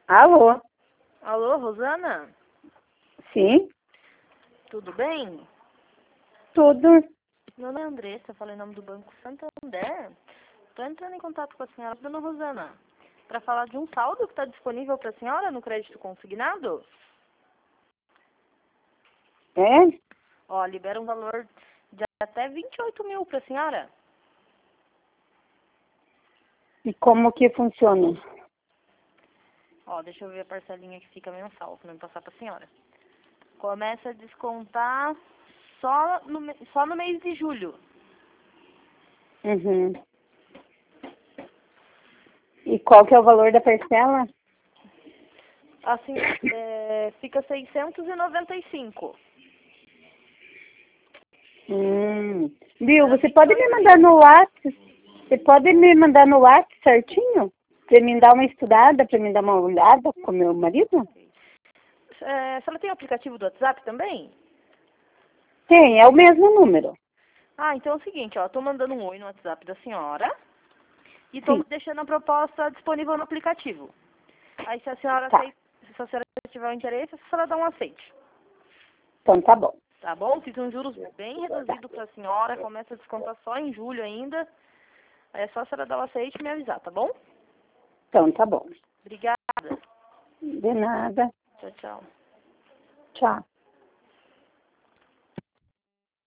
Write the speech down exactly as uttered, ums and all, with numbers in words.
Alô? Alô, Rosana? Sim? Tudo bem? Tudo. Meu nome é Andressa, falei em nome do Banco Santander. Estou entrando em contato com a senhora, dona Rosana, para falar de um saldo que está disponível para a senhora no crédito consignado. É? Ó, libera um valor de até vinte e oito mil para a senhora. E como que funciona? Ó, deixa eu ver a parcelinha que fica mensal, para não passar para a senhora. Começa a descontar só no, me- só no mês de julho. Uhum. E qual que é o valor da parcela? Assim, é, fica seiscentos e noventa e cinco. Hum. Viu, Era você pode vinte e me oito mandar mil. no WhatsApp? Você pode me mandar no WhatsApp certinho? Pra me dar uma estudada, pra me dar uma olhada com meu marido? É, a senhora tem o aplicativo do WhatsApp também? Tem, é o mesmo número. Ah, então é o seguinte, ó, tô mandando um oi no WhatsApp da senhora e tô Sim, deixando a proposta disponível no aplicativo. Aí se a senhora tá. aceita, se a senhora tiver o interesse, a senhora dá um aceite. Então tá bom. Tá bom? Fica um juros bem reduzido pra senhora, começa a descontar só em julho ainda. Aí é só a senhora dar o aceite e me avisar, tá bom? Então tá bom. Obrigada. De nada. Tchau, tchau. Tchau.